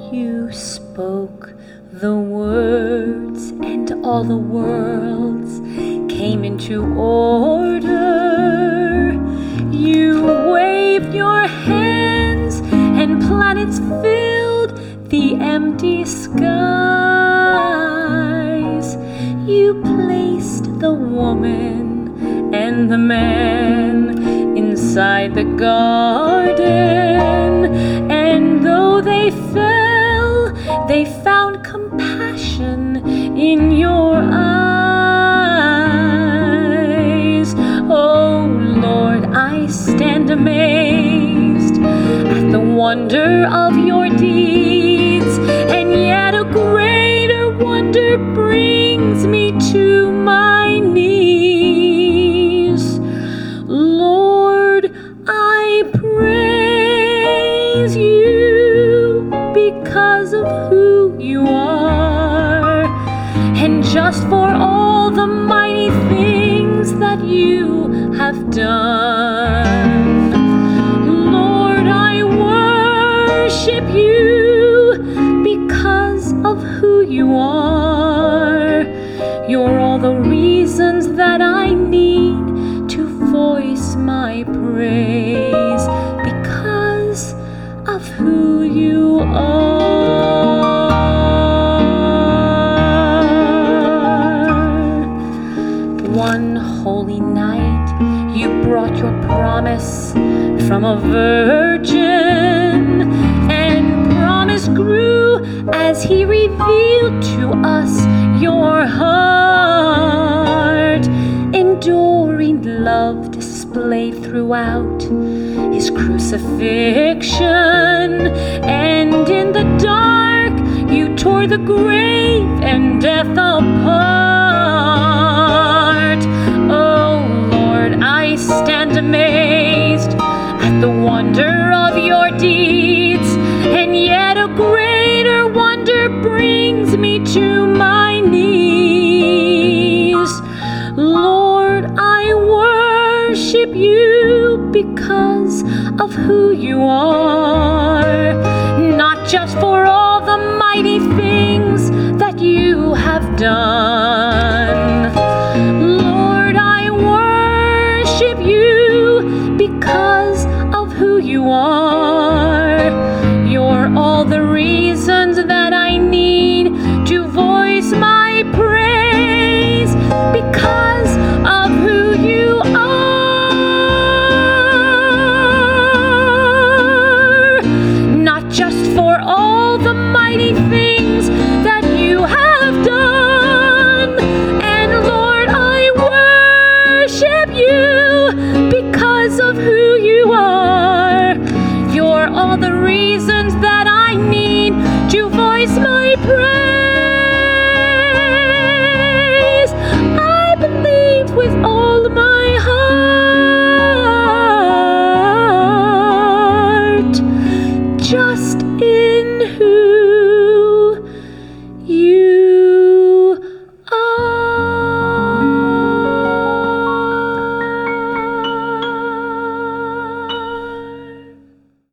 You spoke the words, and all the worlds came into order. You waved your hands, and planets filled the empty skies. You placed the woman and the man inside the garden, and though they fell, they found compassion in your eyes. Oh Lord, I stand amazed at the wonder of your deeds, and yet a greater wonder brings me to my knees. Lord, I praise you because of who you are, and just for all the mighty things that you have done. Lord, I worship you because of who you are. You're all the reasons that I need to voice my praise because of who you are. One holy night, you brought your promise from a virgin, and promise grew as he revealed to us your heart. Enduring love displayed throughout his crucifixion, and in the dark you tore the grave and death apart. Oh Lord, I stand amazed at the wonder of your deeds, and yet a greater wonder brings me to my knees. Lord, I worship you because of who you are, not just for all the mighty things that you have done. Lord, I worship you because of who you are. You're all the reasons that I need to voice my praise because of who you are. Not just for all the mighty things that you have done. And Lord, I worship you because of who you are. You're all the reasons that I need to voice my praise.